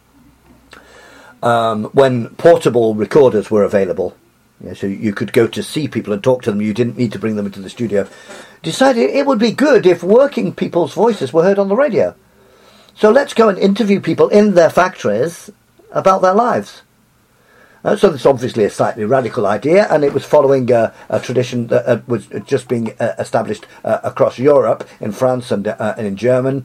when portable recorders were available, so you could go to see people and talk to them, you didn't need to bring them into the studio, decided it would be good if working people's voices were heard on the radio. So let's go and interview people in their factories about their lives. So it's obviously a slightly radical idea, and it was following a tradition that was just being established across Europe, in France and in Germany.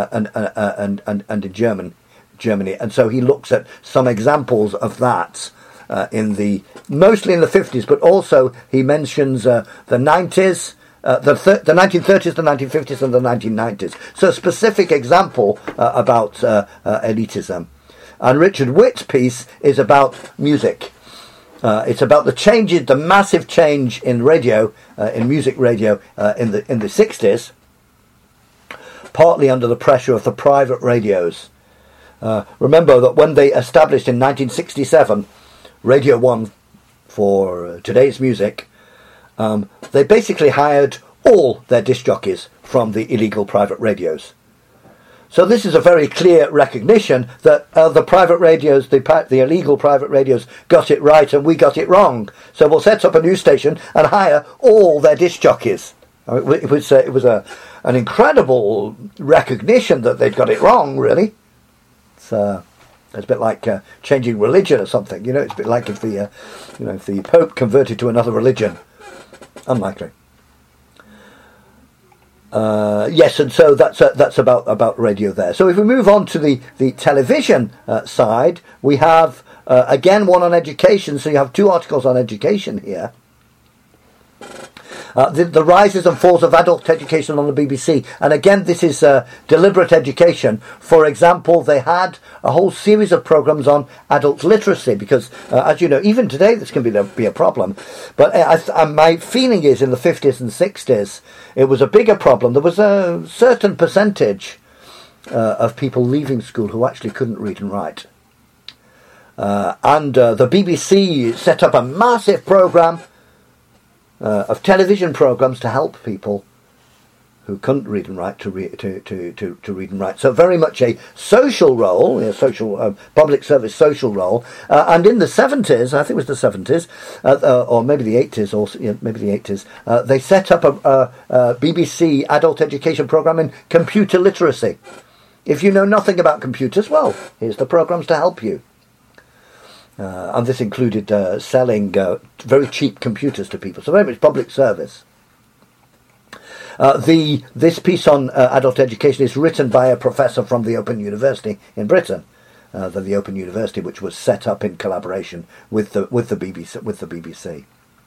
And so he looks at some examples of that mostly in the 50s, but also he mentions the 90s, the 1930s, the 1950s, and the 1990s. So a specific example about elitism. And Richard Witt's piece is about music. It's about the massive change in radio, in music radio, in the 60s, partly under the pressure of the private radios. Remember that when they established in 1967 Radio 1 for today's music, they basically hired all their disc jockeys from the illegal private radios. So this is a very clear recognition that the private radios, the illegal private radios, got it right and we got it wrong. So we'll set up a news station and hire all their disc jockeys. It was an incredible recognition that they'd got it wrong, really. It's a bit like changing religion or something. You know, it's a bit like if the Pope converted to another religion. Unlikely. Yes, and so that's about radio there. So if we move on to the television side, we have again one on education. So you have two articles on education here. The rises and falls of adult education on the BBC. And again, this is deliberate education. For example, they had a whole series of programmes on adult literacy because, as you know, even today this can be a problem. But my feeling is in the 50s and 60s, it was a bigger problem. There was a certain percentage of people leaving school who actually couldn't read and write. And the BBC set up a massive programme of television programs to help people who couldn't read and write to read and write. So very much a social role, a social public service social role. And in the 70s, I think it was the 70s, or maybe the 80s, they set up a BBC adult education program in computer literacy. If you know nothing about computers, well, here's the programs to help you. And this included selling very cheap computers to people. So very much public service. This piece on adult education is written by a professor from the Open University in Britain. The Open University, which was set up in collaboration with the BBC.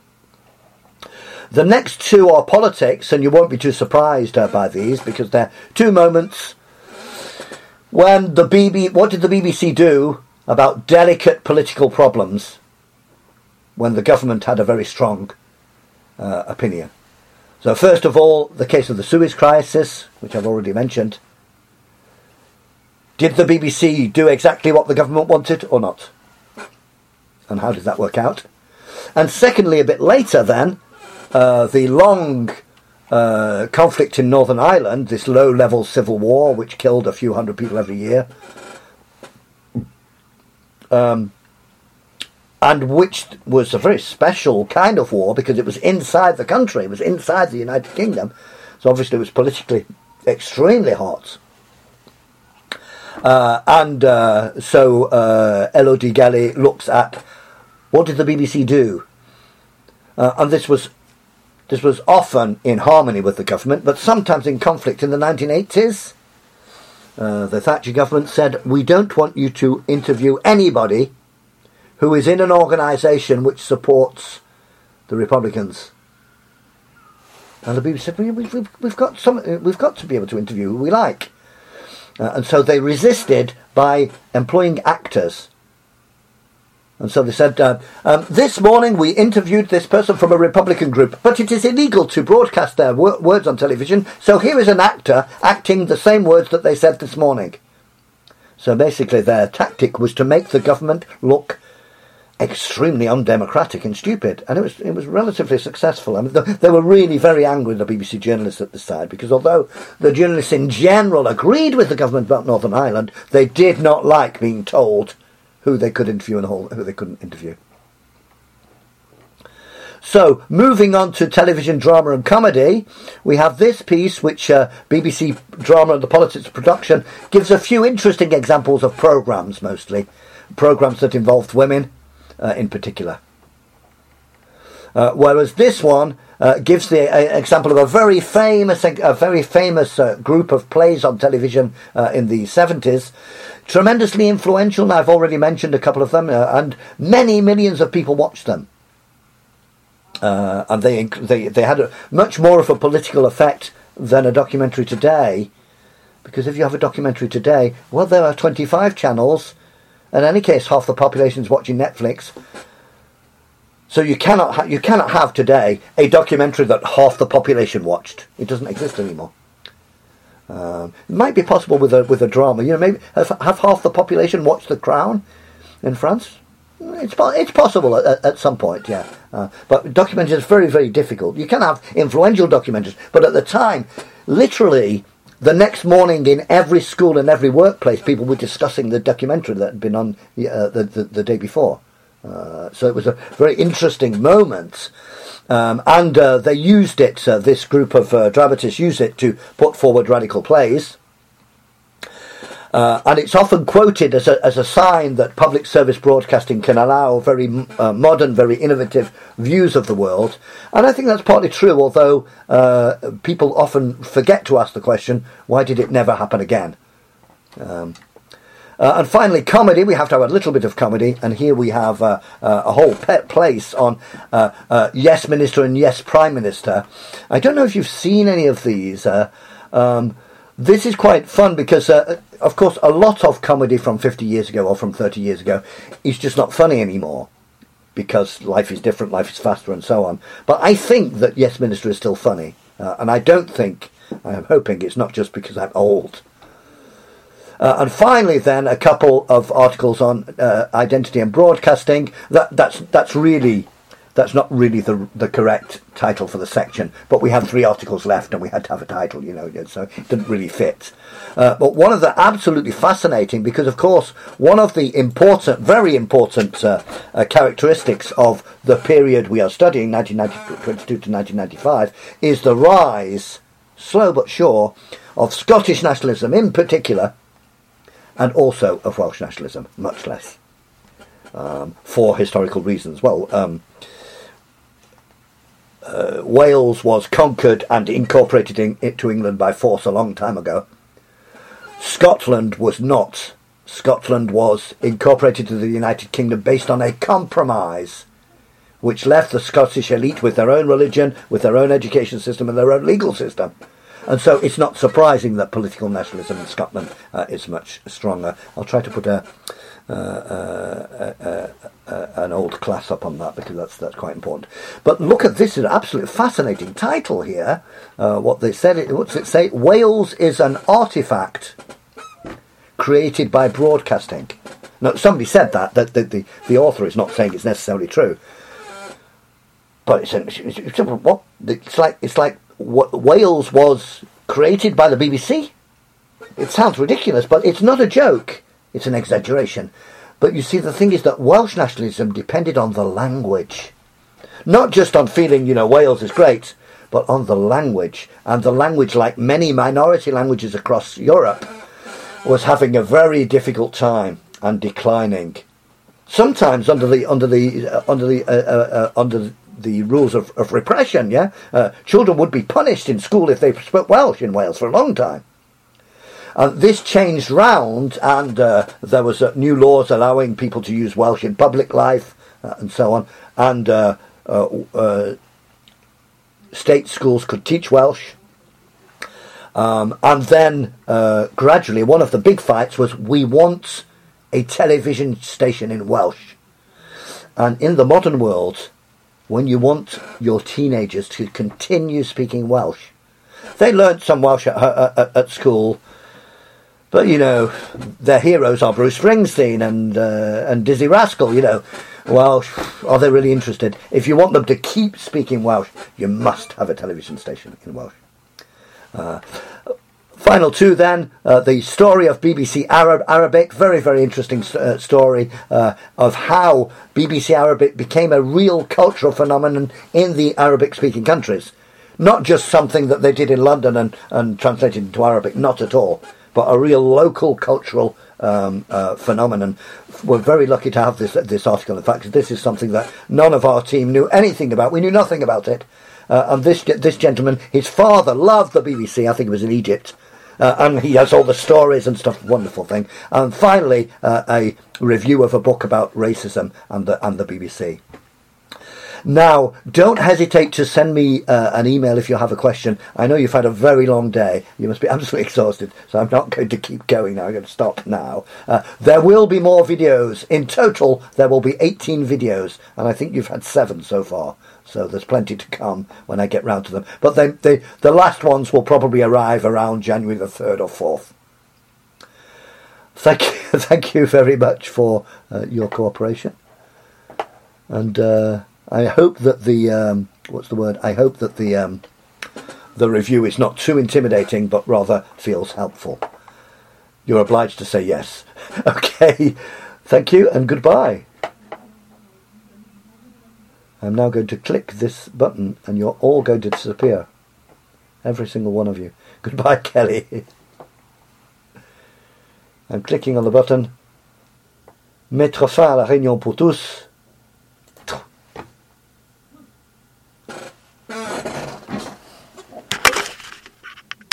The next two are politics, and you won't be too surprised by these because they're two moments when what did the BBC do about delicate political problems when the government had a very strong opinion. So first of all, the case of the Suez Crisis, which I've already mentioned. Did the BBC do exactly what the government wanted or not? And how did that work out? And secondly, a bit later then, the long conflict in Northern Ireland, this low-level civil war which killed a few hundred people every year, and which was a very special kind of war because it was inside the country, it was inside the United Kingdom, so obviously it was politically extremely hot. So Elodie Galley looks at what did the BBC do, and this was often in harmony with the government, but sometimes in conflict. In the 1980s, the Thatcher government said, we don't want you to interview anybody who is in an organisation which supports the Republicans. And the BBC said, we've got to be able to interview who we like. And so they resisted by employing actors. And so they said, this morning we interviewed this person from a Republican group, but it is illegal to broadcast their words on television, so here is an actor acting the same words that they said this morning. So basically their tactic was to make the government look extremely undemocratic and stupid, and it was relatively successful. I mean, they were really very angry, the BBC journalists at this time, because although the journalists in general agreed with the government about Northern Ireland, they did not like being told who they could interview and who they couldn't interview. So, moving on to television drama and comedy, we have this piece which BBC Drama and the Politics of Production gives a few interesting examples of programmes, mostly. Programmes that involved women in particular. Whereas this one gives the example of a very famous group of plays on television in the 70s, tremendously influential, and I've already mentioned a couple of them, and many millions of people watched them. and they had much more of a political effect than a documentary today, because if you have a documentary today, well, there are 25 channels. In any case, half the population is watching Netflix. So you cannot have today a documentary that half the population watched. It doesn't exist anymore. It might be possible with a drama. You know, maybe have half the population watched The Crown in France. It's possible at some point, yeah. But documentaries is very, very difficult. You can have influential documentaries, but at the time, literally, the next morning in every school and every workplace, people were discussing the documentary that had been on the day before. So it was a very interesting moment. And they used it, this group of dramatists used it to put forward radical plays. And it's often quoted as a sign that public service broadcasting can allow very modern, very innovative views of the world. And I think that's partly true, although people often forget to ask the question, why did it never happen again? And finally, comedy. We have to have a little bit of comedy, and here we have a whole place on Yes Minister and Yes Prime Minister. I don't know if you've seen any of these. This is quite fun because, of course, a lot of comedy from 50 years ago or from 30 years ago is just not funny anymore because life is different, life is faster and so on. But I think that Yes Minister is still funny, and I don't think, I'm hoping it's not just because I'm old. And finally, then, a couple of articles on identity and broadcasting. That's not really the correct title for the section, but we have 3 articles left, and we had to have a title, you know, so it didn't really fit. But one of the absolutely fascinating, because of course, one of the very important characteristics of the period we are studying, 1922 to 1995, is the rise, slow but sure, of Scottish nationalism in particular, and also of Welsh nationalism, much less, for historical reasons. Well, Wales was conquered and incorporated into England by force a long time ago. Scotland was not. Scotland was incorporated to the United Kingdom based on a compromise, which left the Scottish elite with their own religion, with their own education system and their own legal system. And so it's not surprising that political nationalism in Scotland is much stronger. I'll try to put an old class up on that because that's quite important. But look at this, an absolutely fascinating title here. What's it say? Wales is an artifact created by broadcasting. Now, somebody said that the author is not saying it's necessarily true. But it's like Wales was created by the BBC. It sounds ridiculous, but it's not a joke. It's an exaggeration. But you see, the thing is that Welsh nationalism depended on the language. Not just on feeling, Wales is great, but on the language. And the language, like many minority languages across Europe, was having a very difficult time and declining. Sometimes under the rules of repression, children would be punished in school if they spoke Welsh in Wales for a long time. This changed round, and there was new laws allowing people to use Welsh in public life and so on. And state schools could teach Welsh. And then gradually, one of the big fights was, we want a television station in Welsh. And in the modern world, when you want your teenagers to continue speaking Welsh, they learnt some Welsh at school. But, their heroes are Bruce Springsteen and Dizzy Rascal, Welsh, are they really interested? If you want them to keep speaking Welsh, you must have a television station in Welsh. Final 2 then, the story of BBC Arabic, very, very interesting story of how BBC Arabic became a real cultural phenomenon in the Arabic-speaking countries. Not just something that they did in London and translated into Arabic, not at all. But a real local cultural phenomenon. We're very lucky to have this article. In fact, this is something that none of our team knew anything about. We knew nothing about it. And this gentleman, his father loved the BBC. I think it was in Egypt. And he has all the stories and stuff. Wonderful thing. And finally, a review of a book about racism and the BBC. Now, don't hesitate to send me an email if you have a question. I know you've had a very long day. You must be absolutely exhausted, so I'm not going to keep going now. I'm going to stop now. There will be more videos. In total, there will be 18 videos, and I think you've had 7 so far. So there's plenty to come when I get round to them. But the last ones will probably arrive around January the 3rd or 4th. Thank you very much for your cooperation. And I hope that I hope that the review is not too intimidating, but rather feels helpful. You're obliged to say yes. Okay. Thank you and goodbye. I'm now going to click this button and you're all going to disappear. Every single one of you. Goodbye, Kelly. I'm clicking on the button. Mettre fin à la réunion pour tous.